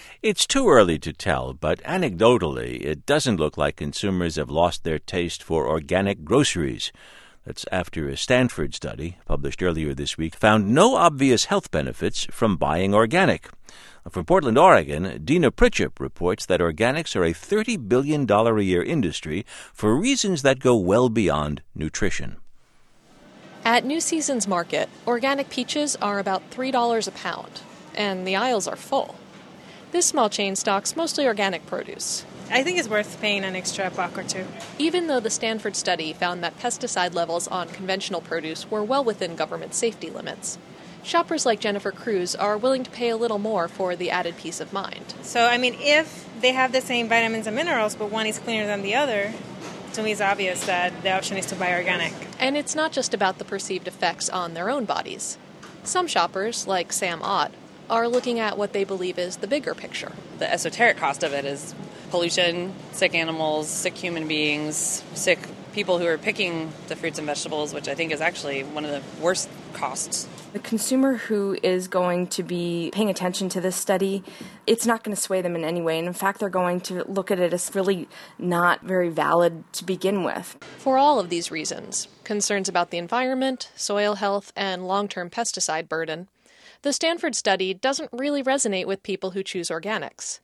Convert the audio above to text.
It's too early to tell, but anecdotally, it doesn't look like consumers have lost their taste for organic groceries. That's after a Stanford study, published earlier this week, found no obvious health benefits from buying organic. From Portland, Oregon, Dina Pritchett reports that organics are a $30 billion a year industry for reasons that go well beyond nutrition. At New Seasons Market, organic peaches are about $3 a pound, and the aisles are full. This small chain stocks mostly organic produce. I think it's worth paying an extra buck or two. Even though the Stanford study found that pesticide levels on conventional produce were well within government safety limits, shoppers like Jennifer Cruz are willing to pay a little more for the added peace of mind. So, if they have the same vitamins and minerals, but one is cleaner than the other, to me it's obvious that the option is to buy organic. And it's not just about the perceived effects on their own bodies. Some shoppers, like Sam Ott, are looking at what they believe is the bigger picture. The esoteric cost of it is pollution, sick animals, sick human beings, sick people who are picking the fruits and vegetables, which I think is actually one of the worst costs. The consumer who is going to be paying attention to this study, it's not going to sway them in any way. And in fact, they're going to look at it as really not very valid to begin with. For all of these reasons, concerns about the environment, soil health, and long-term pesticide burden, the Stanford study doesn't really resonate with people who choose organics.